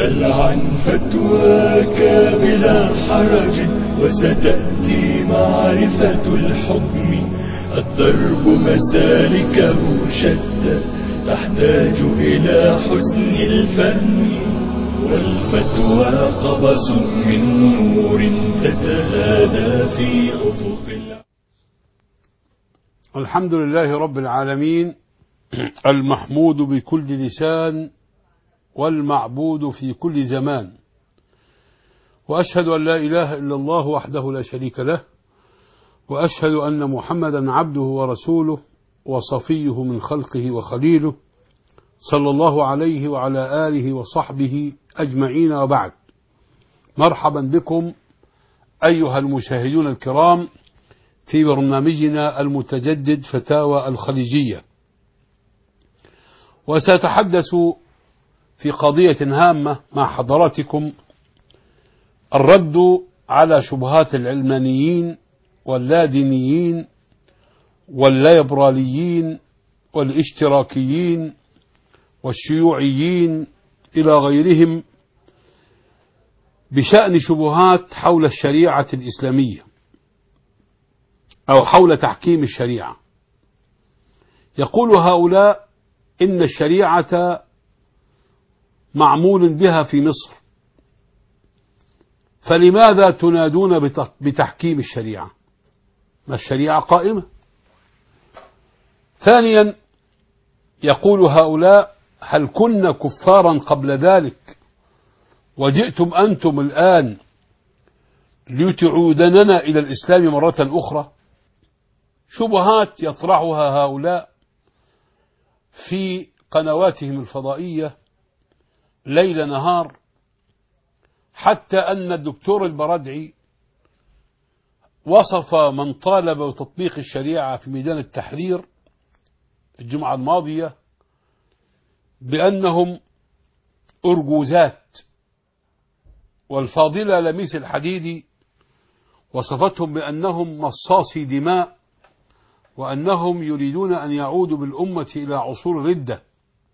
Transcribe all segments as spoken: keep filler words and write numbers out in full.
سل عن فتواك بلا حرج وستأتي معرفة الحكم. الضرب مسالكه شتى تحتاج إلى حسن الفهم، والفتوى قبس من نور تتهادى في أفق العالم. الحمد لله رب العالمين، المحمود بكل لسان والمعبود في كل زمان، وأشهد أن لا إله إلا الله وحده لا شريك له، وأشهد أن محمدا عبده ورسوله وصفيه من خلقه وخليله، صلى الله عليه وعلى آله وصحبه أجمعين. وبعد، مرحبا بكم أيها المشاهدون الكرام في برنامجنا المتجدد فتاوى الخليجية، وسأتحدث في قضية هامة مع حضراتكم: الرد على شبهات العلمانيين واللادينيين والليبراليين والاشتراكيين والشيوعيين إلى غيرهم بشأن شبهات حول الشريعة الإسلامية أو حول تحكيم الشريعة. يقول هؤلاء إن الشريعة معمول بها في مصر، فلماذا تنادون بتحكيم الشريعة؟ ما الشريعة قائمة. ثانيا، يقول هؤلاء: هل كنا كفارا قبل ذلك وجئتم أنتم الآن لتعودننا إلى الإسلام مرة أخرى؟ شبهات يطرحها هؤلاء في قنواتهم الفضائية ليل نهار، حتى أن الدكتور البردعي وصف من طالب بتطبيق الشريعة في ميدان التحرير الجمعة الماضية بأنهم أرجوزات، والفاضلة لميس الحديدي وصفتهم بأنهم مصاصي دماء، وأنهم يريدون أن يعودوا بالأمة إلى عصور الردة.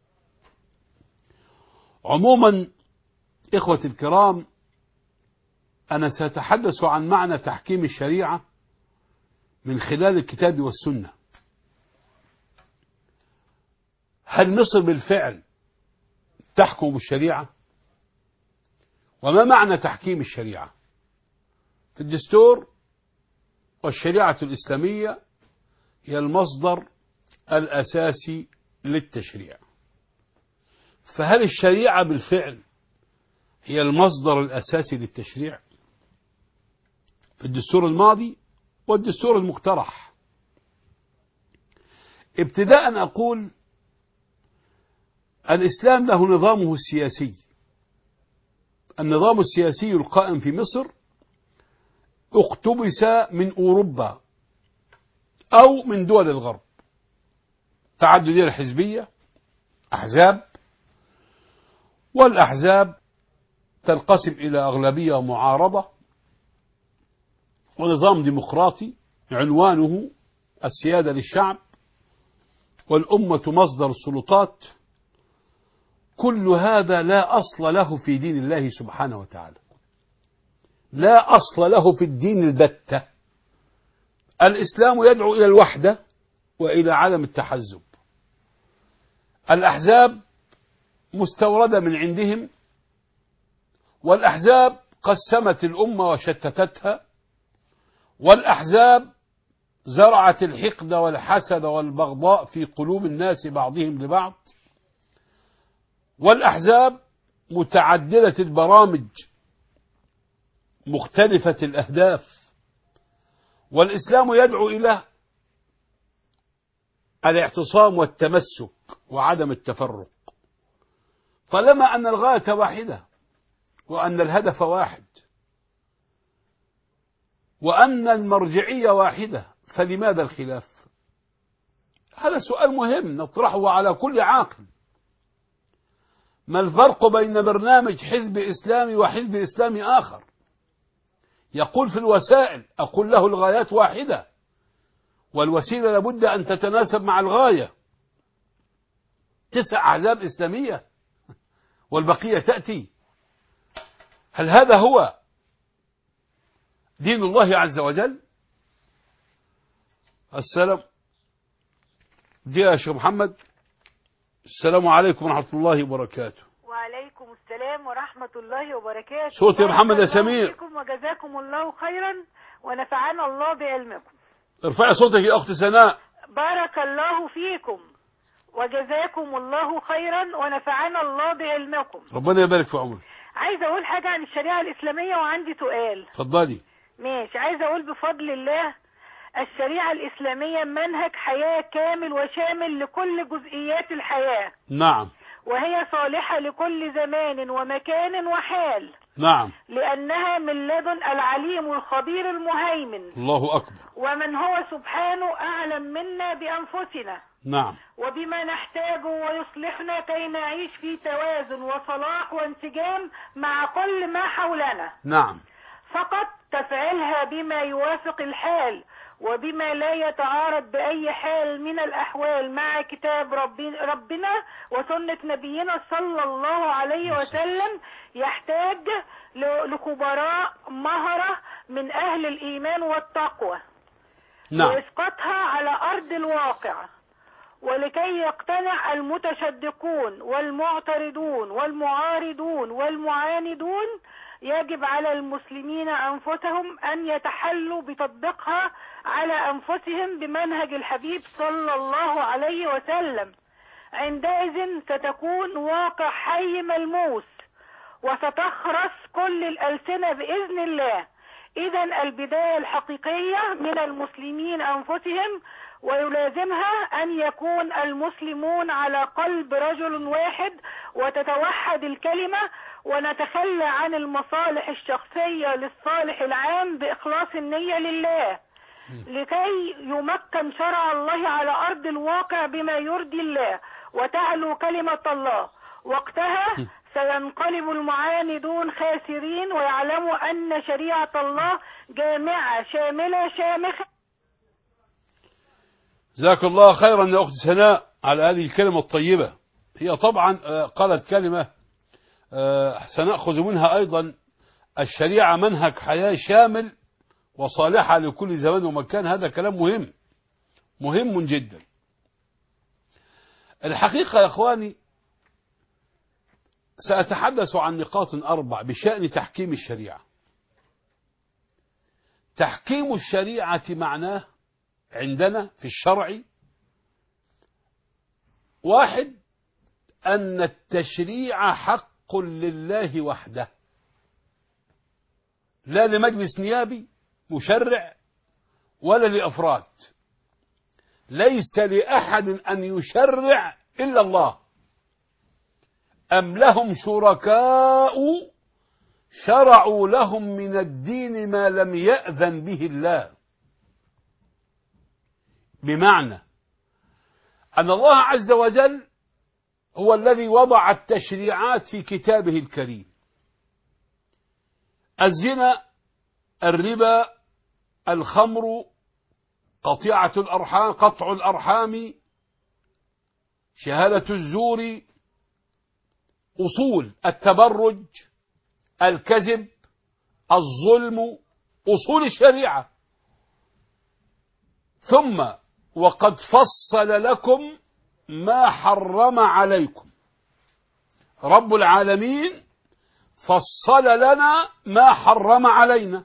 عموما إخوة الكرام، أنا سأتحدث عن معنى تحكيم الشريعة من خلال الكتاب والسنة. هل مصر بالفعل تحكم الشريعة؟ وما معنى تحكيم الشريعة؟ في الدستور والشريعة الإسلامية هي المصدر الأساسي للتشريع، فهل الشريعة بالفعل هي المصدر الأساسي للتشريع؟ في الدستور الماضي والدستور المقترح. ابتداء أقول: الإسلام له نظامه السياسي. النظام السياسي القائم في مصر اقتبس من أوروبا أو من دول الغرب، تعددية الحزبية، أحزاب، والأحزاب تنقسم إلى أغلبية ومعارضة، ونظام ديمقراطي عنوانه السيادة للشعب والأمة مصدر السلطات. كل هذا لا أصل له في دين الله سبحانه وتعالى، لا أصل له في الدين البتة. الإسلام يدعو إلى الوحدة وإلى عدم التحزب. الأحزاب مستوردة من عندهم، والأحزاب قسمت الأمة وشتتتها، والأحزاب زرعت الحقد والحسد والبغضاء في قلوب الناس بعضهم لبعض، والأحزاب متعددة البرامج مختلفة الأهداف. والإسلام يدعو إلى الاعتصام والتمسك وعدم التفرق. طالما أن الغاية واحدة وأن الهدف واحد وأن المرجعية واحدة، فلماذا الخلاف؟ هذا سؤال مهم نطرحه على كل عاقل. ما الفرق بين برنامج حزب إسلامي وحزب إسلامي آخر يقول في الوسائل؟ أقول له الغايات واحدة، والوسيلة لابد أن تتناسب مع الغاية. تسع أحزاب إسلامية والبقية تأتي، هل هذا هو دين الله عز وجل؟ السلام دي يا شيخ محمد. السلام عليكم ورحمة الله وبركاته. وعليكم السلام ورحمة الله وبركاته. صوت يا محمد يا سمير. وجزاكم الله خيرا ونفعنا الله بعلمكم. ارفعي صوتك يا أخت سناء. بارك الله فيكم وجزاكم الله خيرا ونفعنا الله بعلمكم. ربنا يبارك في عمرك. عايزة أقول حاجة عن الشريعة الإسلامية وعندي سؤال. اتفضلي. ماشي. عايزة أقول بفضل الله الشريعة الإسلامية منهج حياة كامل وشامل لكل جزئيات الحياة. نعم. وهي صالحة لكل زمان ومكان وحال. نعم. لأنها من لدن العليم الخبير المهيمن. الله أكبر. ومن هو سبحانه أعلم منا بأنفسنا. نعم. وبما نحتاج ويصلحنا كي نعيش في توازن وصلاح وانسجام مع كل ما حولنا. نعم. فقط تفعلها بما يوافق الحال وبما لا يتعارض بأي حال من الأحوال مع كتاب ربنا وسنة نبينا صلى الله عليه وسلم. يحتاج لخبراء مهرة من أهل الإيمان والتقوى. نعم. وإسقاطها على أرض الواقع ولكي يقتنع المتشدقون والمعترضون والمعارضون والمعاندون. يجب على المسلمين أنفسهم أن يتحلوا بتطبيقها على أنفسهم بمنهج الحبيب صلى الله عليه وسلم. عندئذ ستكون واقع حي ملموس وستخرس كل الألسنة بإذن الله. إذن البداية الحقيقية من المسلمين أنفسهم ويلازمها أن يكون المسلمون على قلب رجل واحد وتتوحد الكلمة ونتخلى عن المصالح الشخصية للصالح العام بإخلاص النية لله لكي يمكن شرع الله على أرض الواقع بما يرضي الله وتعلو كلمة الله. وقتها سينقلب المعاندون خاسرين ويعلموا أن شريعة الله جامعة شاملة شامخة. جزاك الله خيرا يا أخت سناء على هذه الكلمة الطيبة. هي طبعا قالت كلمة سنأخذ منها أيضا الشريعة منهج حياة شامل وصالحة لكل زمان ومكان. هذا كلام مهم مهم جدا. الحقيقة يا أخواني سأتحدث عن نقاط أربع بشأن تحكيم الشريعة. تحكيم الشريعة معناه عندنا في الشرع واحد أن التشريع حق لله وحده لا لمجلس نيابي مشرع ولا لأفراد. ليس لأحد أن يشرع إلا الله. أم لهم شركاء شرعوا لهم من الدين ما لم يأذن به الله. بمعنى أن الله عز وجل هو الذي وضع التشريعات في كتابه الكريم. الزنا، الربا، الخمر، قطيعة الأرحام، قطع الأرحام، شهادة الزور، أصول التبرج، الكذب، الظلم، أصول الشريعة. ثم وقد فصل لكم ما حرم عليكم. رب العالمين فصل لنا ما حرم علينا.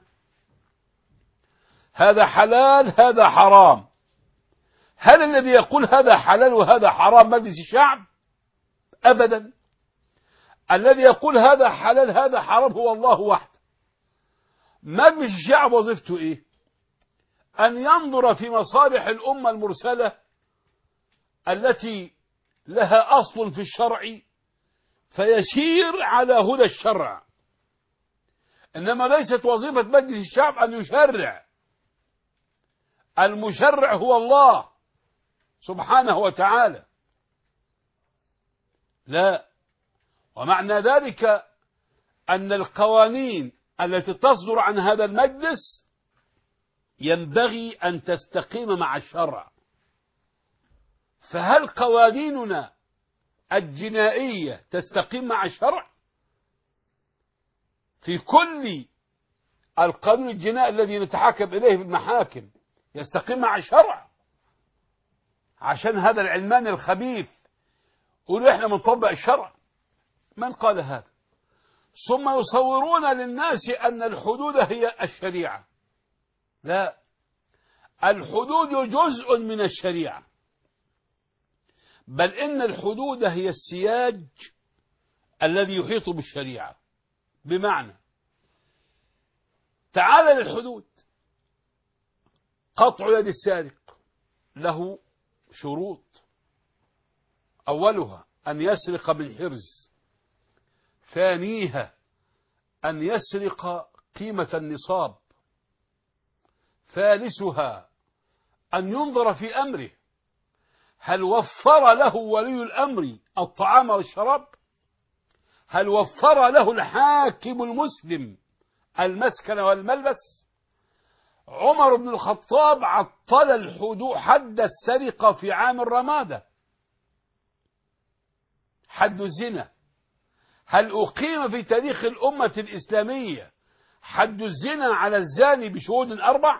هذا حلال هذا حرام. هل الذي يقول هذا حلال وهذا حرام مجلس الشعب؟ أبدا. الذي يقول هذا حلال هذا حرام هو الله وحده. مجلس الشعب وظيفته إيه؟ أن ينظر في مصالح الأمة المرسلة التي لها أصل في الشرع فيسير على هدى الشرع. إنما ليست وظيفة مجلس الشعب أن يشرع. المشرع هو الله سبحانه وتعالى. لا. ومعنى ذلك أن القوانين التي تصدر عن هذا المجلس ينبغي أن تستقيم مع الشرع. فهل قوانيننا الجنائية تستقيم مع الشرع؟ في كل القانون الجنائي الذي نتحاكم إليه بالمحاكم يستقيم مع الشرع، عشان هذا العلمان الخبيث يقولوا إحنا بنطبق الشرع. من قال هذا؟ ثم يصورون للناس أن الحدود هي الشريعة. لا، الحدود جزء من الشريعة، بل إن الحدود هي السياج الذي يحيط بالشريعة. بمعنى، تعال للحدود. قطع يد السارق له شروط، أولها أن يسرق من حرز، ثانيها أن يسرق قيمة النصاب، ثالثها أن ينظر في أمره هل وفر له ولي الأمر الطعام والشراب، هل وفر له الحاكم المسلم المسكن والملبس. عمر بن الخطاب عطل الحدود، حد السرقة في عام الرمادة، حد الزنا. هل أقيم في تاريخ الأمة الإسلامية حد الزنا على الزاني بشهود أربع؟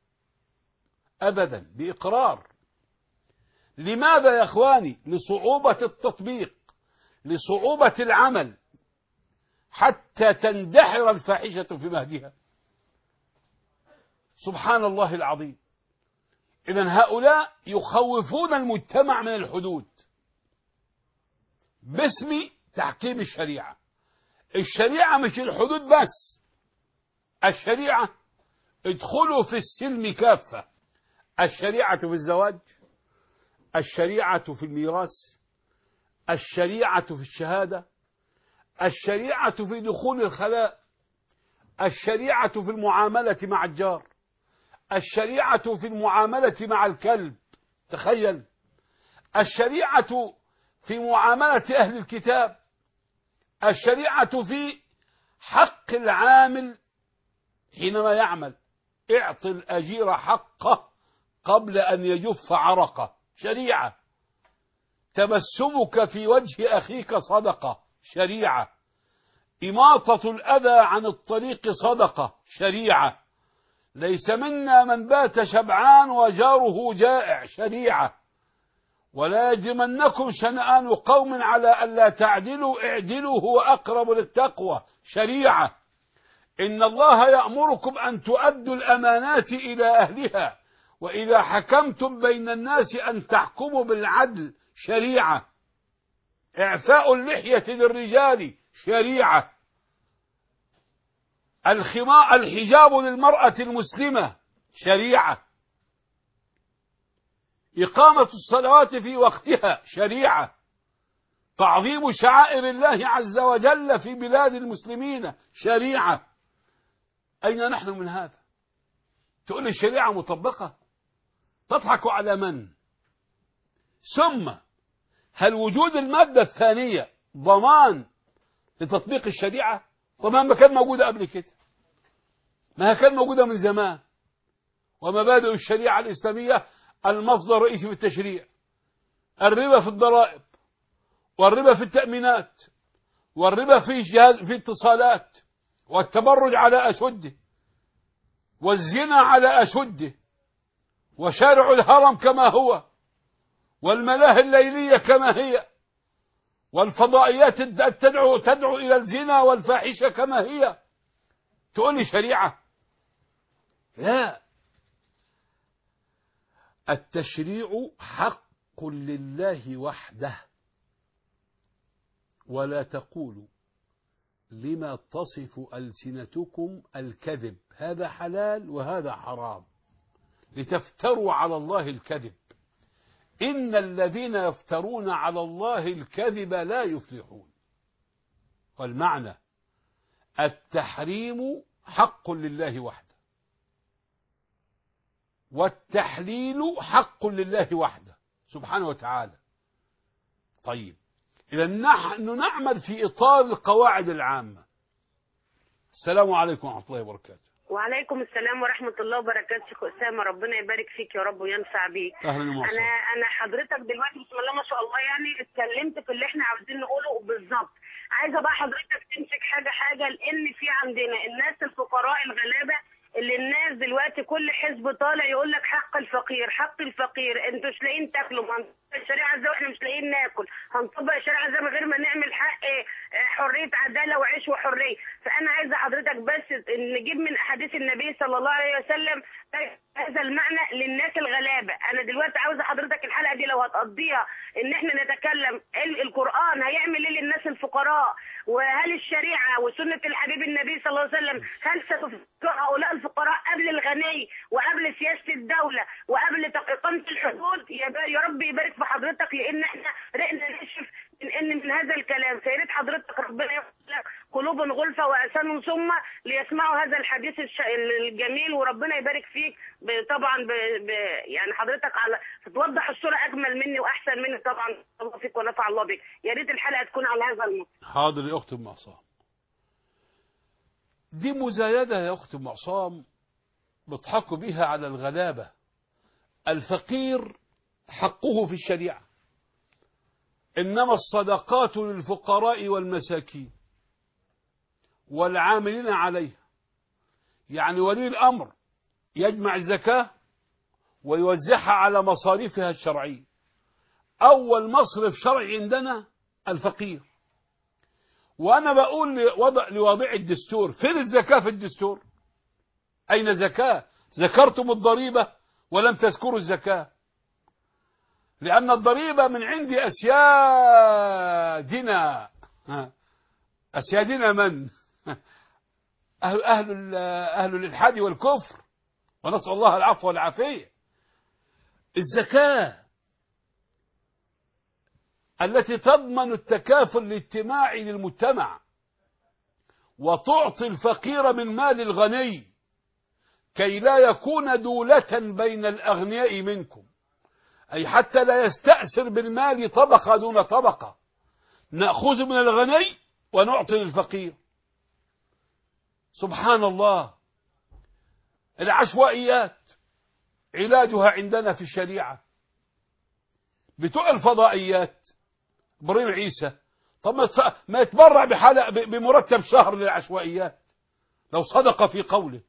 أبدا، بإقرار. لماذا يا إخواني؟ لصعوبة التطبيق، لصعوبة العمل، حتى تندحر الفاحشة في مهدها. سبحان الله العظيم. إذن هؤلاء يخوفون المجتمع من الحدود باسم تحكيم الشريعة. الشريعة مش الحدود بس، الشريعة ادخلوا في السلم كافة. الشريعة في الزواج، الشريعة في الميراث، الشريعة في الشهادة، الشريعة في دخول الخلاء، الشريعة في المعاملة مع الجار، الشريعة في المعاملة مع الكلب. تخيل، الشريعة في معاملة أهل الكتاب، الشريعة في حق العامل حينما يعمل. اعط الأجير حقه قبل أن يجف عرقه، شريعة. تبسمك في وجه أخيك صدقة، شريعة. إماطة الأذى عن الطريق صدقة، شريعة. ليس منا من بات شبعان وجاره جائع، شريعة. ولا يجرمنكم شنآن قوم على ألا تعدلوا اعدلوا هو أقرب للتقوى، شريعة. إن الله يأمركم أن تؤدوا الأمانات إلى أهلها وإذا حكمتم بين الناس أن تحكموا بالعدل، شريعة. إعفاء اللحية للرجال، شريعة. الخماء الحجاب للمرأة المسلمة، شريعة. إقامة الصلوات في وقتها، شريعة. تعظيم شعائر الله عز وجل في بلاد المسلمين، شريعة. أين نحن من هذا؟ تقول الشريعة مطبقة؟ تضحك على من؟ ثم هل وجود المادة الثانية ضمان لتطبيق الشريعة؟ طبعا ما كان موجودة قبل كده، ما كان موجودة من زمان. ومبادئ الشريعة الإسلامية المصدر الرئيسي في التشريع، الربا في الضرائب، والربا في التأمينات، والربا في جهاز في اتصالات، والتبرج على أشده، والزنا على أشده، وشارع الهرم كما هو، والملاهي الليلية كما هي، والفضائيات تدعو تدعو إلى الزنا والفاحشة كما هي. تقول لي شريعة؟ لا، التشريع حق لله وحده. ولا تقولوا لما تصف ألسنتكم الكذب، هذا حلال وهذا حرام، لتفتروا على الله الكذب. إن الذين يفترون على الله الكذب لا يفلحون. والمعنى التحريم حق لله وحده، والتحليل حق لله وحده سبحانه وتعالى. طيب، إذا نحن نعمل في إطار القواعد العامة. السلام عليكم ورحمة الله وبركاته. وعليكم السلام ورحمة الله وبركاته. شيخ أسامة، ربنا يبارك فيك يا رب وينفع بيك. أهلا وسهلا. أنا أنا حضرتك دلوقتي بسم الله ما شاء الله يعني اتكلمت في اللي احنا عاوزين نقوله بالظبط. عايزة بقى حضرتك تمسك حاجة حاجة، لأن في عندنا عندنا الناس الفقراء الغلابه، اللي الناس دلوقتي كل حزب طالع يقول لك حق الفقير حق الفقير، انتوا مش لاقيين تاكلوا، ما هنطبق الشريعه ازاي واحنا مش لاقيين ناكل؟ هنطبق الشريعه ازاي من غير ما نعمل حق حريه عداله وعيش وحريه؟ فانا عايزه حضرتك بس نجيب من احاديث النبي صلى الله عليه وسلم هذا المعنى للناس الغلابه. انا دلوقتي عاوزه حضرتك الحلقه دي لو هتقضيها ان احنا نتكلم القران هيعمل ايه للناس الفقراء، وهل الشريعه وسنه الحبيب النبي صلى الله عليه وسلم هل ستفقر هؤلاء الفقراء قبل الغني وقبل سياسه الدوله وقبل اقامه الحدود؟ يا رب يبارك في حضرتك، لان احنا رقنا نشف من ان من هذا الكلام. فيا ريت حضرتك ربنا يخلق قلوب غلفه واذان صم ليسمعوا هذا الحديث الجميل، وربنا يبارك فيك طبعا ب... ب... يعني حضرتك على توضح الصوره اجمل مني واحسن مني طبعا. الله فيك ونفع الله بك. يا ريت الحلقه تكون على هذا الموضوع. حاضر يا اخت ام عصام. دي مزايده يا اخت ام عصام بيضحكوا بها على الغلابه. الفقير حقه في الشريعه، إنما الصدقات للفقراء والمساكين والعاملين عليها. يعني ولي الأمر يجمع الزكاة ويوزعها على مصاريفها الشرعية. أول مصرف شرعي عندنا الفقير. وأنا بقول لوضع لواضع الدستور، فين الزكاة في الدستور؟ أين زكاة؟ ذكرتم الضريبة ولم تذكروا الزكاة، لأن الضريبة من عند أسيادنا. أسيادنا من؟ أهل, أهل, أهل الإلحاد والكفر، ونسأل الله العفو والعافية. الزكاة التي تضمن التكافل الاجتماعي للمجتمع وتعطي الفقير من مال الغني كي لا يكون دولة بين الأغنياء منكم، أي حتى لا يستأثر بالمال طبقة دون طبقة. نأخذ من الغني ونعطي للفقير. سبحان الله. العشوائيات علاجها عندنا في الشريعة. بتوع الفضائيات إبراهيم عيسى، طب ما يتبرع بحلقة بمرتب شهر للعشوائيات لو صدق في قوله.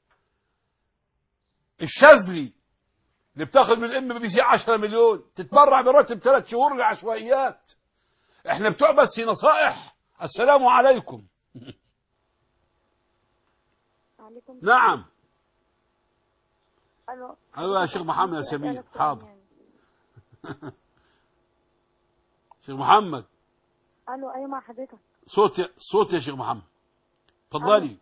الشاذلي اللي بتاخد من الام بي سي عشرة مليون تتبرع براتب ثلاث شهور للعشوائيات. احنا بتوع بس نصائح. السلام عليكم. عليكم. نعم. الو. ايوه يا شيخ محمد يا سمير. حاضر. شيخ محمد. الو. ايوه مع حضرتك. صوت يا صوت يا شيخ محمد. اتفضلي.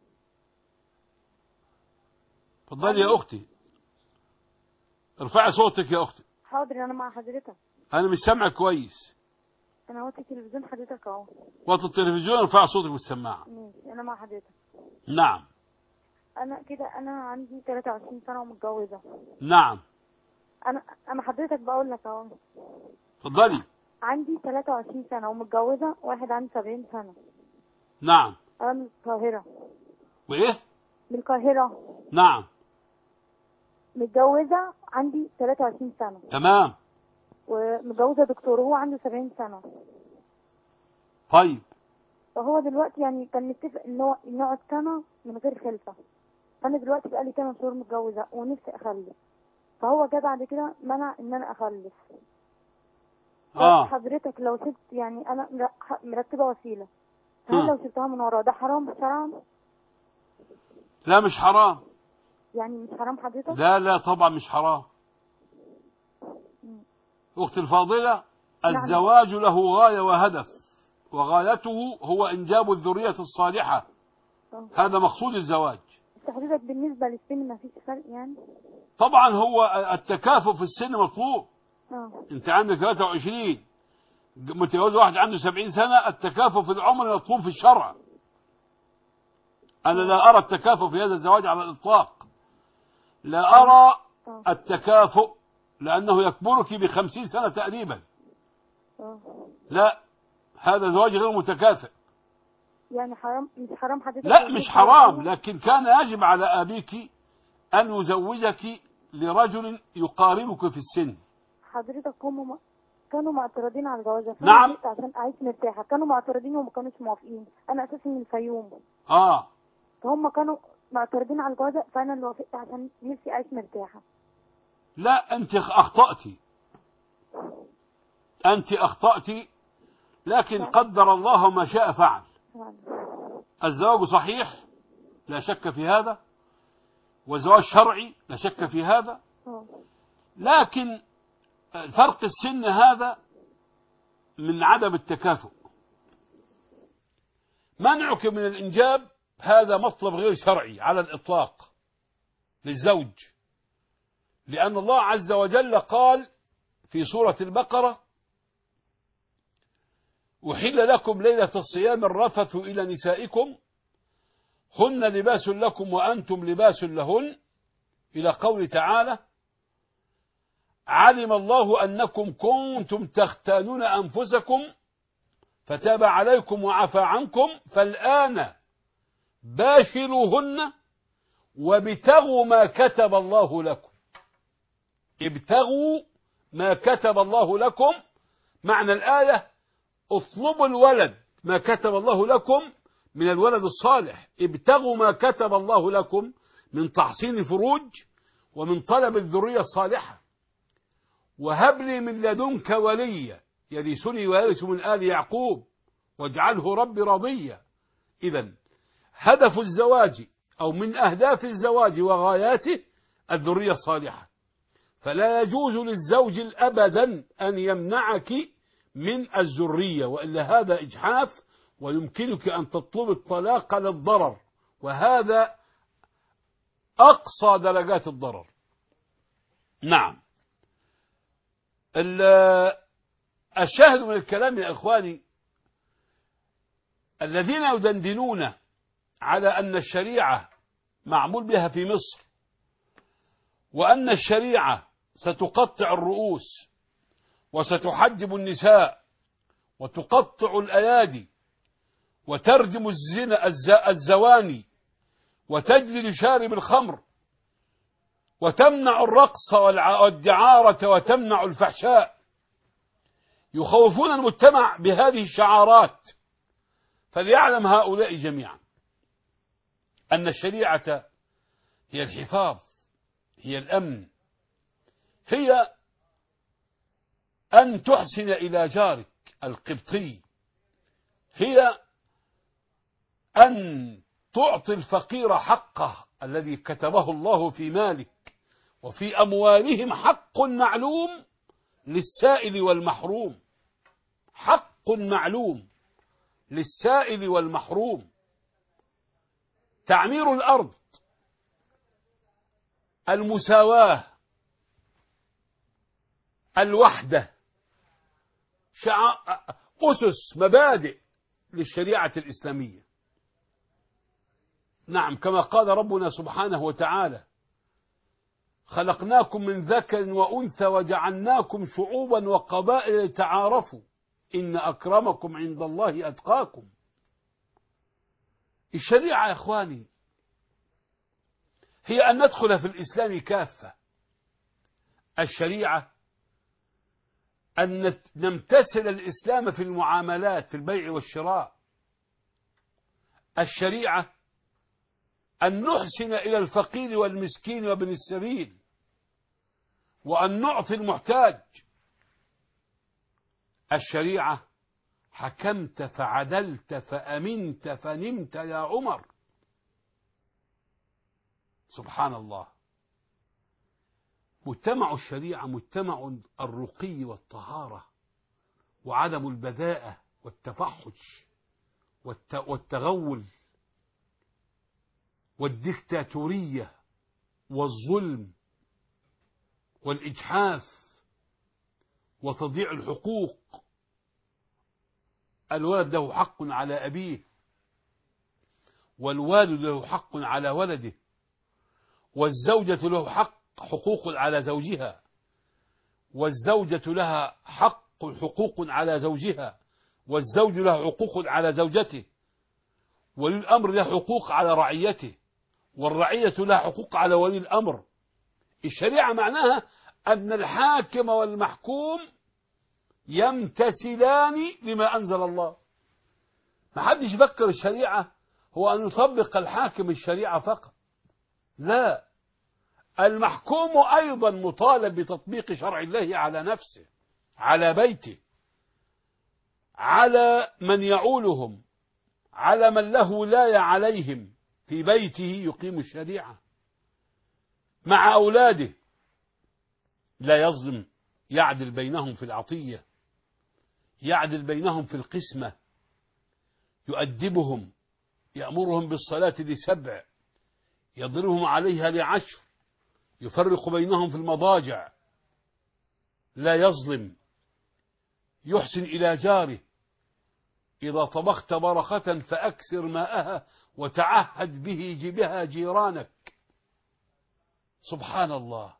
اتفضلي يا اختي. ارفعي صوتك يا اختي. حاضر انا مع حضرتك. انا مش سامعك كويس. انا وطي التلفزيون حضرتك اهو. وطي التلفزيون ارفعي صوتك بالسماعه. ماشي انا مع حضرتك. نعم. انا كده انا عندي ثلاثة وعشرين سنة ومتجوزة. نعم. انا انا حضرتك بقول لك اهو. اتفضلي. عندي ثلاثة وعشرين سنة ومتجوزة واحد عنده سبعين سنة. نعم. انا من القاهرة. وايه؟ من القاهرة. نعم. متجوزة عندي ثلاثة وعشرين سنة. تمام. ومتجوزة دكتور وهو عنده سبعين سنة. طيب. فهو دلوقتي يعني كان متفق ان هو نقعد سنة من غير خلفة. فانا دلوقتي بقالي ثمان شهور متجوزة ونفسي اخلف. فهو جه بعد كده منع ان انا اخلف. اه حضرتك لو سبت يعني انا مرتبة وسيلة، فهل لو سبتها من ورا ده حرام مش حرام؟ لا مش حرام. يعني مش حرام حضرتك؟ لا لا طبعا مش حرام. أختي الفاضلة، الزواج له غاية وهدف، وغايته هو إنجاب الذرية الصالحة. أوه. هذا مقصود الزواج. بس حضرتك بالنسبة للسن ما فيش فرق يعني؟ طبعا هو التكافؤ في السن مطلوب. أوه. أنت عندك ثلاثة وعشرين متجوز واحد عنده سبعين سنة، التكافؤ في العمر مطلوب في الشرع. أنا لا أرى التكافؤ في هذا الزواج على الإطلاق. لا أرى أوه. التكافؤ لأنه يكبرك بخمسين سنة تقريبا. أوه. لا هذا زواج غير متكافئ. يعني حرام مش حرام حضرتك؟ لا مش حرام، لكن كان يجب على أبيك أن يزوجك لرجل يقاربك في السن. حضرتك هم كانوا معترضين على الجواز. نعم. عشان أعيش مرتاحة كانوا معترضين وما كانوش موافقين. أنا أساسا من الفيوم. آه فهم كانوا معترضين على الجوازة، فأنا اللي وافقت عشان نفسي أعيش مرتاحة. لا، أنت أخطأتي، أنت أخطأتي، لكن قدر الله ما شاء فعل. الزواج صحيح لا شك في هذا، والزواج شرعي لا شك في هذا، لكن فرق السن هذا من عدم التكافؤ. منعك من الإنجاب هذا مطلب غير شرعي على الإطلاق للزوج، لأن الله عز وجل قال في سورة البقرة: أحل لكم ليلة الصيام الرفث إلى نسائكم هن لباس لكم وأنتم لباس لهن، إلى قول تعالى: علم الله أنكم كنتم تختانون أنفسكم فتاب عليكم وعفى عنكم فالآن باشروهن وابتغوا ما كتب الله لكم. ابتغوا ما كتب الله لكم، معنى الآية اطلبوا الولد ما كتب الله لكم من الولد الصالح. ابتغوا ما كتب الله لكم من تحصين الفروج ومن طلب الذرية الصالحة. وهب لي من لدنك وليا يرثني ويرث من آل يعقوب واجعله ربي رضيا. إذن هدف الزواج أو من أهداف الزواج وغاياته الذرية الصالحة، فلا يجوز للزوج أبدا أن يمنعك من الذرية، وإلا هذا إجحاف، ويمكنك أن تطلب الطلاق للضرر، وهذا أقصى درجات الضرر. نعم، الشاهد من الكلام يا إخواني، الذين يدندنون على أن الشريعة معمول بها في مصر، وأن الشريعة ستقطع الرؤوس وستحجب النساء وتقطع الأيادي وترجم الزنا الزواني وتجلد شارب الخمر وتمنع الرقص والدعارة وتمنع الفحشاء، يخوفون المجتمع بهذه الشعارات، فليعلم هؤلاء جميعا أن الشريعة هي الحفاظ، هي الأمن، هي أن تحسن إلى جارك القبطي، هي أن تعطي الفقير حقه الذي كتبه الله في مالك، وفي أموالهم حق معلوم للسائل والمحروم، حق معلوم للسائل والمحروم. تعمير الأرض، المساواة، الوحدة، شع... أسس مبادئ للشريعة الإسلامية. نعم، كما قال ربنا سبحانه وتعالى: خلقناكم من ذكر وأنثى وجعلناكم شعوبا وقبائل لتعارفوا إن أكرمكم عند الله أتقاكم. الشريعة يا إخواني هي أن ندخل في الإسلام كافة. الشريعة أن نمتثل الإسلام في المعاملات، في البيع والشراء. الشريعة أن نحسن إلى الفقير والمسكين وابن السبيل، وأن نعطي المحتاج. الشريعة حكمت فعدلت فأمنت فنمت يا عمر. سبحان الله. مجتمع الشريعة مجتمع الرقي والطهارة وعدم البذاءة والتفحش والتغول والديكتاتورية والظلم والإجحاف وتضييع الحقوق. الولد له حق على أبيه، والوالد له حق على ولده، والزوجة له حق حقوق على زوجها، والزوجة لها حق حقوق على زوجها، والزوج له حقوق على زوجته، ولي الأمر له حقوق على رعيته، والرعية لها حقوق على ولي الأمر. الشريعة معناها أن الحاكم والمحكوم يمتثلان لما أنزل الله. ما حدش يفكر الشريعة هو أن يطبق الحاكم الشريعة فقط، لا، المحكوم أيضا مطالب بتطبيق شرع الله على نفسه، على بيته، على من يعولهم، على من له ولاية عليهم في بيته يقيم الشريعة، مع أولاده لا يظلم، يعدل بينهم في العطية، يعدل بينهم في القسمة، يؤدبهم، يأمرهم بالصلاة لسبع، يضربهم عليها لعشر، يفرق بينهم في المضاجع، لا يظلم، يحسن إلى جاره، إذا طبخت برخة فأكثر ماءها وتعهد به بها جيرانك. سبحان الله.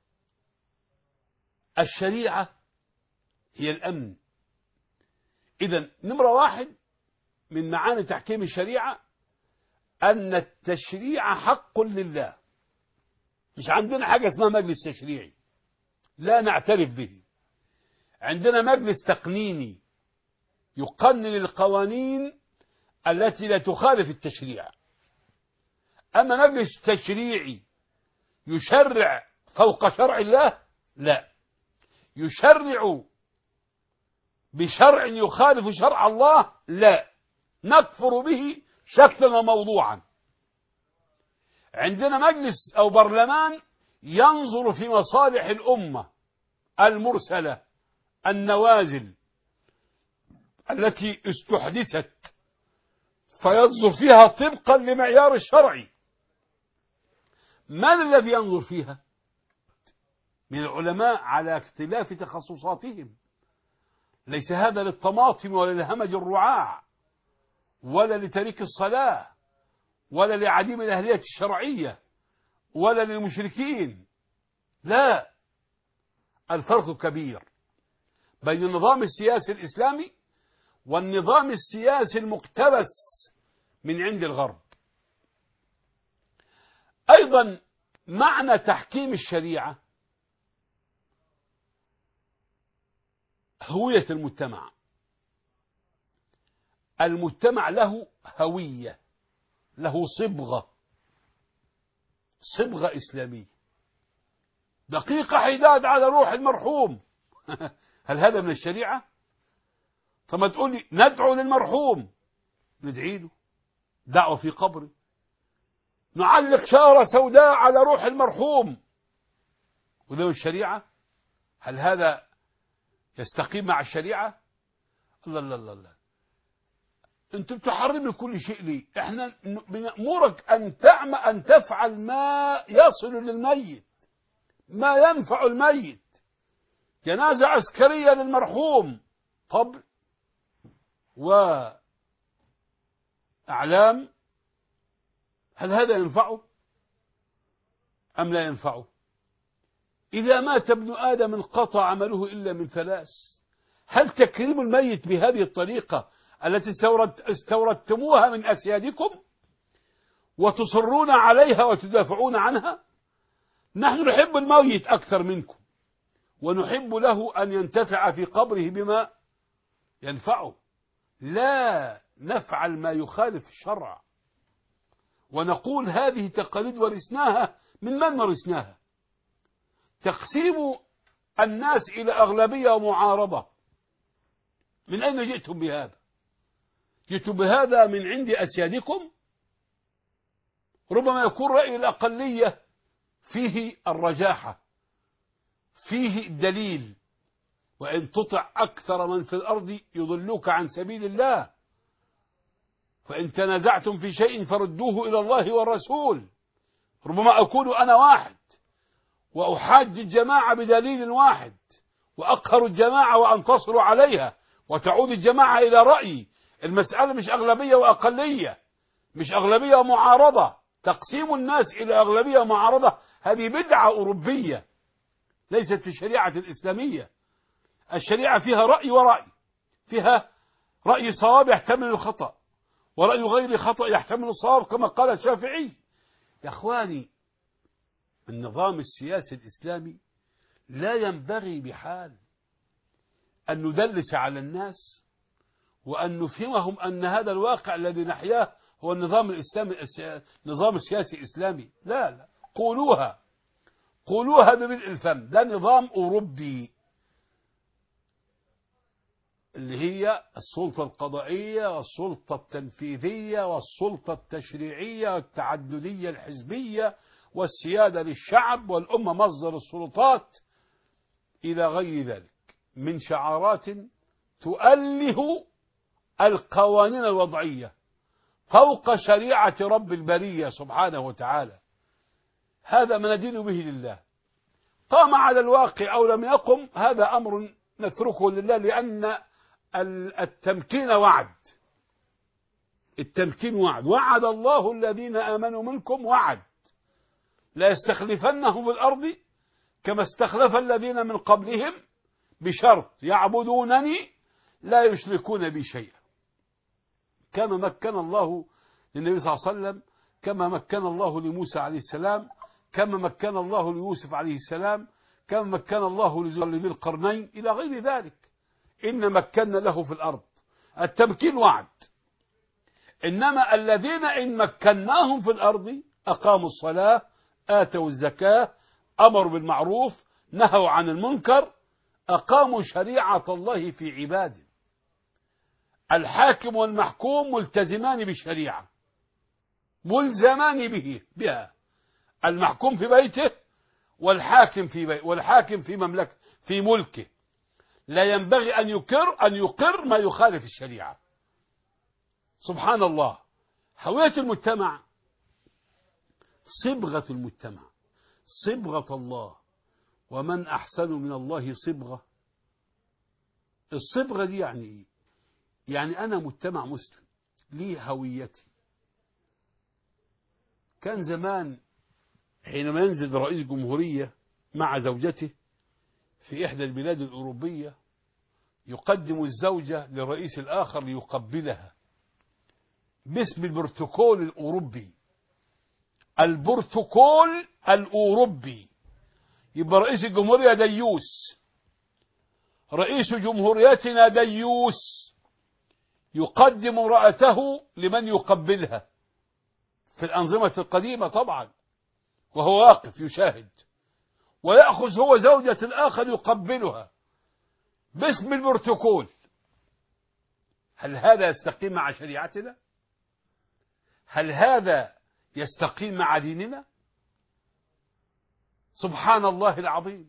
الشريعة هي الأمن. إذن نمرة واحد من معاني تحكيم الشريعة أن التشريع حق لله. مش عندنا حاجة اسمها مجلس تشريعي، لا نعترف به. عندنا مجلس تقنيني يقنن القوانين التي لا تخالف التشريع. أما مجلس تشريعي يشرع فوق شرع الله، لا، يشرع بشرع يخالف شرع الله، لا، نكفر به شكلا وموضوعا. عندنا مجلس أو برلمان ينظر في مصالح الأمة المرسلة النوازل التي استحدثت، فينظر فيها طبقا لمعيار الشرعي. من الذي ينظر فيها؟ من العلماء على اختلاف تخصصاتهم. ليس هذا للطماطم ولا لهمج الرعاع ولا لترك الصلاة ولا لعديم الأهلية الشرعية ولا للمشركين، لا، الفرق كبير بين النظام السياسي الإسلامي والنظام السياسي المقتبس من عند الغرب. أيضا معنى تحكيم الشريعة هوية المجتمع. المجتمع له هوية، له صبغة، صبغة إسلامية. دقيقة حداد على روح المرحوم هل هذا من الشريعة؟ طب ما تقول لي ندعو للمرحوم، ندعي له دعوة في قبره، نعلق شارة سوداء على روح المرحوم، وده من الشريعة؟ هل هذا يستقيم مع الشريعة؟ الله الله الله الله، انت بتحرم كل شيء ليه؟ احنا بنأمرك ان تعمل ان تفعل ما يصل للميت، ما ينفع الميت. جنازة عسكرية للمرحوم، طبل وأعلام، هل هذا ينفعه أم لا ينفعه؟ إذا مات ابن آدم انقطع عمله إلا من ثلاث. هل تكريم الميت بهذه الطريقة التي استوردتموها من أسيادكم وتصرون عليها وتدافعون عنها؟ نحن نحب الميت أكثر منكم، ونحب له أن ينتفع في قبره بما ينفعه، لا نفعل ما يخالف الشرع. ونقول هذه تقاليد ورثناها. من من ورثناها؟ تقسيم الناس إلى أغلبية ومعارضة، من أين جئتم بهذا؟ جئتم بهذا من عند أسيادكم؟ ربما يكون رأي الأقلية فيه الرجاحة، فيه الدليل، وإن تطع أكثر من في الأرض يضلوك عن سبيل الله، فإن تنازعتم في شيء فردوه إلى الله والرسول. ربما أكون أنا واحد وأحاج الجماعة بدليل واحد وأقهر الجماعة وأنتصر عليها وتعود الجماعة إلى رأيي. المسألة مش أغلبية وأقلية، مش أغلبية ومعارضة. تقسيم الناس إلى أغلبية ومعارضة هذه بدعة أوروبية، ليست في الشريعة الإسلامية. الشريعة فيها رأي ورأي، فيها رأي صواب يحتمل الخطأ، ورأي غير خطأ يحتمل الصواب، كما قال الشافعي. يا أخواني، النظام السياسي الإسلامي لا ينبغي بحال أن ندلس على الناس وأن نفهمهم أن هذا الواقع الذي نحياه هو النظام الإسلامي النظام السياسي الإسلامي، لا لا، قولوها قولوها بملء الفم، ده نظام أوروبي، اللي هي السلطة القضائية والسلطة التنفيذية والسلطة التشريعية والتعددية الحزبية والسيادة للشعب والأمة مصدر السلطات إلى غير ذلك من شعارات تؤله القوانين الوضعية فوق شريعة رب البرية سبحانه وتعالى. هذا ما ندين به لله، قام على الواقع أو لم يقم هذا أمر نتركه لله، لأن التمكين وعد، التمكين وعد، وعد الله الذين آمنوا منكم وعد لا يستخلفنهم في الأرض كما استخلف الذين من قبلهم بشرط يعبدونني لا يشركون بي شيئا، كما مكن الله للنبي صلى الله عليه وسلم، كما مكن الله لموسى عليه السلام، كما مكن الله ليوسف عليه السلام، كما مكن الله لذي القرنين إلى غير ذلك. إن مكنا له في الأرض، التمكين وعد. إنما الذين إن مكناهم في الأرض أقاموا الصلاة، آتوا الزكاة، أمروا بالمعروف، نهوا عن المنكر، أقاموا شريعة الله في عباده. الحاكم والمحكوم ملتزمان بالشريعة، ملزمان به بها، المحكوم في بيته والحاكم في بيته والحاكم في مملكة في ملكه، لا ينبغي أن يقر أن يقر ما يخالف الشريعة. سبحان الله. هوية المجتمع صبغة المجتمع، صبغة الله، ومن أحسن من الله صبغة. الصبغة دي يعني إيه؟ يعني أنا مجتمع مسلم لي هويتي. كان زمان حينما ينزل رئيس جمهورية مع زوجته في إحدى البلاد الأوروبية يقدم الزوجة للرئيس الآخر ليقبلها باسم البروتوكول الأوروبي، البروتوكول الأوروبي. يبقى رئيس الجمهورية ديوس، رئيس جمهوريتنا ديوس، يقدم امرأته لمن يقبلها في الأنظمة القديمة طبعا، وهو واقف يشاهد، ويأخذ هو زوجة الآخر يقبلها باسم البروتوكول. هل هذا يستقيم مع شريعتنا؟ هل هذا يستقيم مع ديننا؟ سبحان الله العظيم،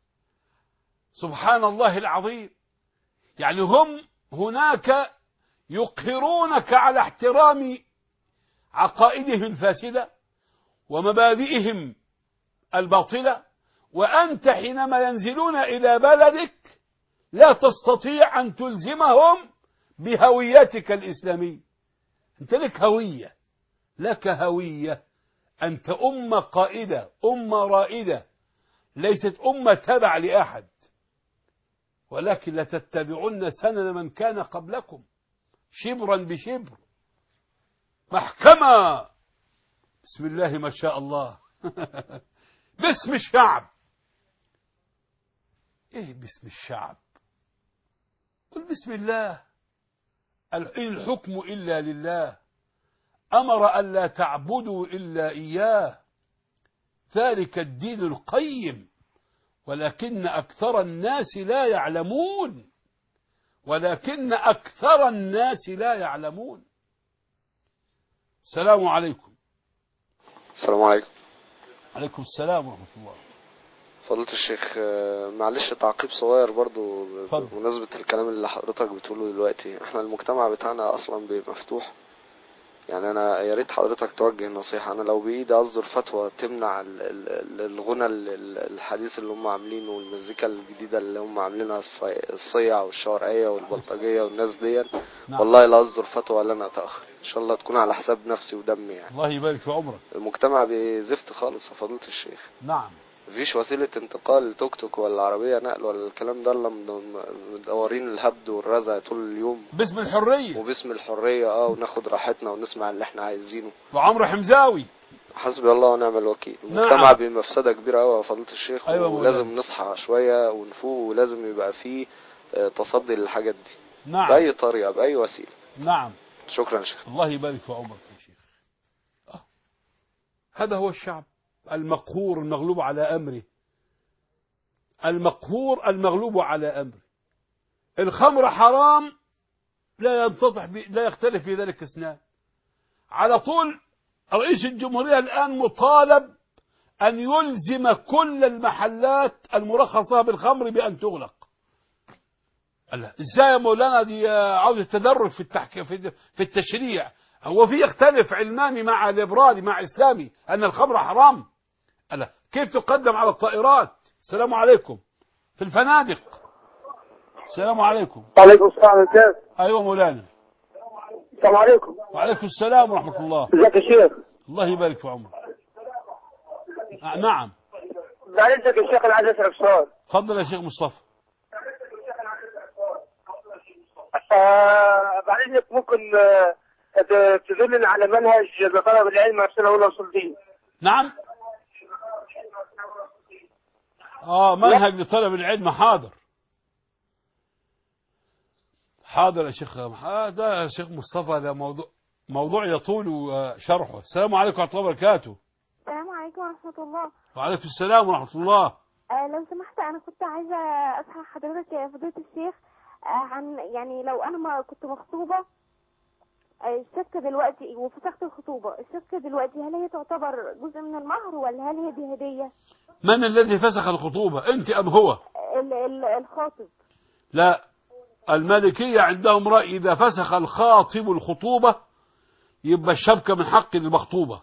سبحان الله العظيم. يعني هم هناك يقهرونك على احترام عقائدهم الفاسدة ومبادئهم الباطلة، وأنت حينما ينزلون إلى بلدك لا تستطيع أن تلزمهم بهويتك الإسلامية. أنت لك هوية، لك هوية، أنت أمة قائدة، أمة رائدة، ليست أمة تبع لأحد، ولكن لتتبعن سنن من كان قبلكم شبرا بشبر، محكمة، بسم الله ما شاء الله باسم الشعب. ايه باسم الشعب؟ قل بسم الله، إن الحكم إلا لله، أمر أن لا تعبدوا إلا إياه، ذلك الدين القيم، ولكن أكثر الناس لا يعلمون، ولكن أكثر الناس لا يعلمون. السلام عليكم. السلام عليكم. عليكم السلام ورحمة الله. فضيلة الشيخ، معلش تعقيب صغير برضو فضل. بمناسبة الكلام اللي حضرتك بتقوله دلوقتي. احنا المجتمع بتاعنا اصلا بيبقى مفتوح، يعني انا يا ريت حضرتك توجه نصيحة. انا لو بايدي اصدر فتوى تمنع الغنى الحديث اللي هم عاملينه والمزيكا الجديدة اللي هم عاملينها، الصيع والشوارعية والبلطجية والناس دي، نعم. والله لا اصدر فتوى لن اتأخر ان شاء الله، تكون على حساب نفسي ودمي. يعني الله يبارك في عمرك. المجتمع بيزفت خالص يا فضيلة الشيخ. نعم. مفيش وسيلة انتقال، توك توك ولا عربية نقل ولا الكلام ده، الا مدورين الهبد والرزع طول اليوم باسم الحرية، وباسم الحرية اه وناخد راحتنا ونسمع اللي احنا عايزينه. وعمرو حمزاوي حسبي الله ونعم الوكيل. المجتمع نعم. بمفسدة كبيرة قوي يا فضيلة الشيخ. أيوة، ولازم نصحى شوية ونفوق، ولازم يبقى فيه تصدي للحاجات دي. نعم. بأي طريقة، بأي وسيلة. نعم. شكرا يا شيخ. الله يبارك في عمرك. هذا هو الشعب المقهور المغلوب على أمره، المقهور المغلوب على أمره. الخمر حرام لا ينتطح لا يختلف في ذلك اثنان. على طول رئيس الجمهورية الآن مطالب أن يلزم كل المحلات المرخصة بالخمر بأن تغلق. الله، ازاي يا مولانا؟ دي عاوزة تدرج في التحكي في في التشريع. هو في يختلف علماني مع ليبرالي مع اسلامي ان الخمر حرام؟ الله، كيف تقدم على الطائرات؟ السلام عليكم. في الفنادق. السلام عليكم. وعليكم السلام ورحمة. ايوه مولانا. السلام عليكم. وعليكم السلام ورحمة الله. ازيك يا شيخ؟ الله يبارك في عمرك. نعم. بعد اذنك يا شيخ انا عايز اسالك سؤال. تفضل يا شيخ مصطفى. آه بعد اذنك ممكن آه تدلنا على منهج لطلب العلم في سنه اولى اصول دين؟ نعم. اه منهج لطلب العلم. حاضر حاضر يا شيخ. هذا يا شيخ مصطفى ده موضوع موضوع يطول شرحه. السلام عليكم ورحمة الله وبركاته. السلام عليكم ورحمة الله. وعليكم السلام ورحمة الله. آه لو سمحت أنا كنت عايزة أسأل حضرتك يا فضيلة الشيخ آه عن يعني لو أنا ما كنت مخطوبة آه الشبكة دلوقتي وفسخت الخطوبة، الشبكة دلوقتي هل هي تعتبر جزء من المهر ولا هل هي دي هدية؟ من الذي فسخ الخطوبة، أنت أم هو؟ ال ال الخاطب. لا، المالكية عندهم رأي إذا فسخ الخاطب الخطوبة يبقى الشبكة من حق المخطوبة.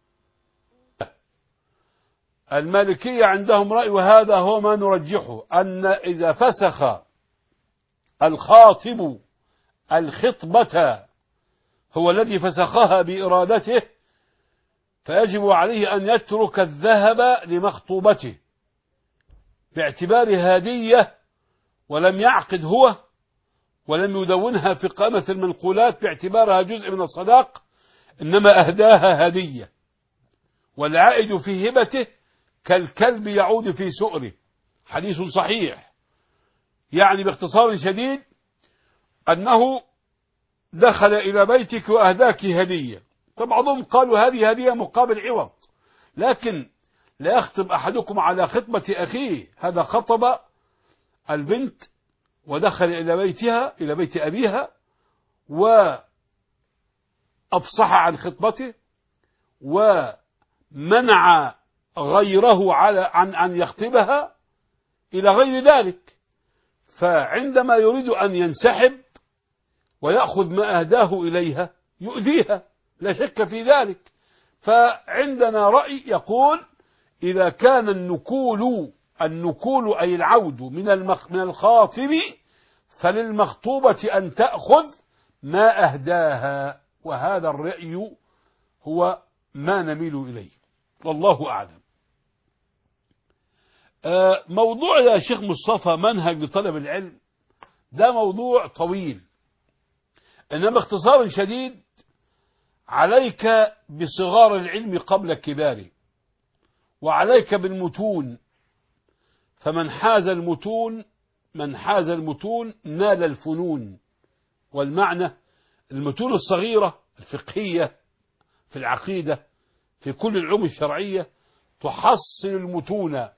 المالكية عندهم رأي وهذا هو ما نرجحه، أن إذا فسخ الخاطب الخطبة هو الذي فسخها بإرادته فيجب عليه أن يترك الذهب لمخطوبته باعتبار هدية، ولم يعقد هو ولم يدونها في قائمة المنقولات باعتبارها جزء من الصداق، إنما أهداها هدية، والعائد في هبته كالكلب يعود في سؤره. حديث صحيح. يعني باختصار شديد أنه دخل إلى بيتك وأهداك هدية. فبعضهم قالوا هذه هدية مقابل عوض، لكن لا يخطب أحدكم على خطبة أخيه. هذا خطب البنت ودخل إلى بيتها إلى بيت أبيها وأفصح عن خطبته ومنع غيره على عن أن يخطبها إلى غير ذلك. فعندما يريد أن ينسحب ويأخذ ما أهداه إليها يؤذيها، لا شك في ذلك. فعندنا رأي يقول إذا كان النكول النكول أي العود من المخ من الخاطب فللمخطوبة أن تأخذ ما أهداها، وهذا الرأي هو ما نميل إليه والله أعلم. موضوع يا شيخ مصطفى منهج لطلب العلم ده موضوع طويل، إنما اختصار شديد عليك بصغار العلم قبل كباره، وعليك بالمتون، فمن حاز المتون من حاز المتون نال الفنون. والمعنى المتون الصغيرة الفقهية في العقيدة في كل العلوم الشرعية تحصل المتون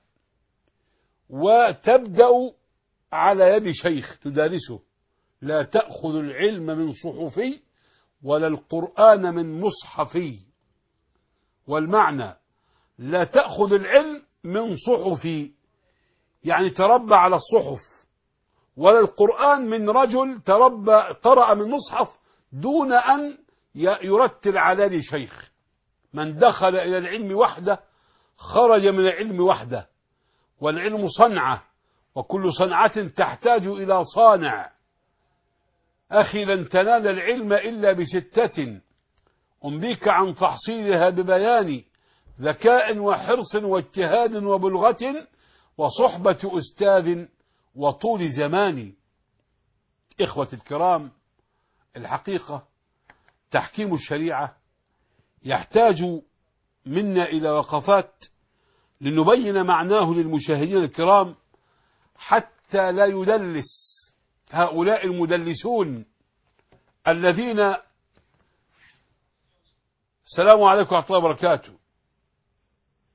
وتبدأ على يد شيخ تدارسه. لا تأخذ العلم من صحفي ولا القرآن من مصحفي. والمعنى لا تأخذ العلم من صحفي يعني تربى على الصحف، ولا القرآن من رجل تربى قرأ من مصحف دون أن يرتل على يد شيخ. من دخل إلى العلم وحده خرج من العلم وحده، والعلم صنعة وكل صنعة تحتاج إلى صانع. أخي لن تنال العلم إلا بستة أنبيك عن تحصيلها ببيان ذكاء وحرص واجتهاد وبلغة وصحبة أستاذ وطول زمان. إخوة الكرام، الحقيقة تحكيم الشريعة يحتاج منا إلى وقفات لنبين معناه للمشاهدين الكرام حتى لا يدلس هؤلاء المدلسون الذين. السلام عليكم ورحمة الله وبركاته.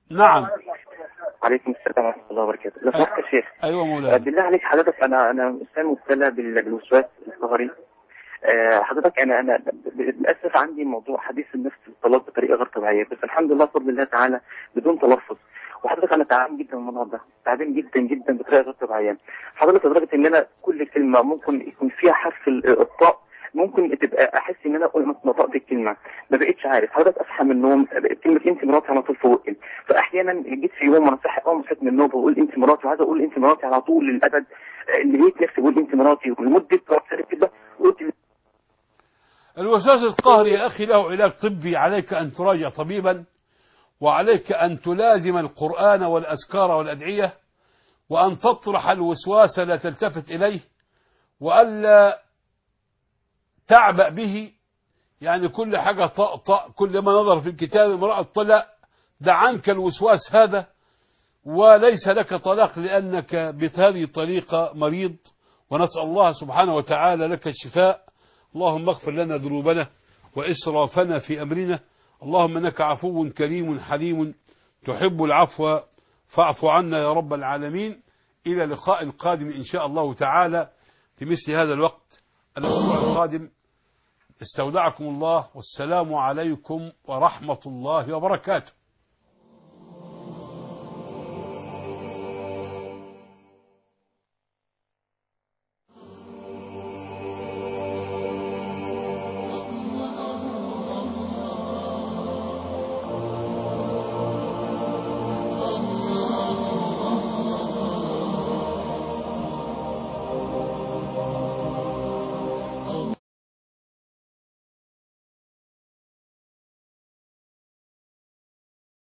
نعم. عليكم السلام ورحمة الله وبركاته. لو سمحت يا شيخ. أيوة مولانا. بالله عليك حضرتك، أنا أنا إنسان مبتلى بال- بالوسواس القهري. آه، حضرتك أنا أنا للأسف عندي موضوع حديث النفس الطلاق بطريقة غير طبيعية، بس الحمد لله بفضل الله تعالى بدون تلفظ. وحضرتك أنا تعبان جدا من الموضوع ده، تعبان جدا جدا بطريقة غير طبيعية. حضرتك لدرجة إن أنا كل كلمة ممكن يكون فيها حرف ال- الطاء ممكن تبقى احس ان انا نطقت الكلمه، ما بقتش عارف. حضرتك اصحى من النوم كلمه انت مراتي على طول في بقي، فاحيانا جيت في يوم انا صاحي اول ما صحيت من النوم بقول انت مراتي، وعايز اقول انت مراتي على طول للابد، اللي لقيت نفسي بقول انت مراتي ولمده وقت كده قلت. الوسواس القهري يا أخي له علاج طبي، عليك أن تراجع طبيبا، وعليك أن تلازم القرآن والأذكار والأدعية، وأن تطرح الوسواس لا تلتفت إليه، وألا تعبأ به. يعني كل حاجة طأطأ، كل ما نظر في الكتاب امرأة طلع، دع عنك الوسواس هذا، وليس لك طلاق لأنك بهذه الطريقة مريض، ونسأل الله سبحانه وتعالى لك الشفاء. اللهم اغفر لنا ذنوبنا وإسرافنا في أمرنا، اللهم إنك عفو كريم حليم تحب العفو فاعف عنا يا رب العالمين. إلى لقاء قادم إن شاء الله تعالى في مثل هذا الوقت الأسبوع القادم. استودعكم الله، والسلام عليكم ورحمة الله وبركاته.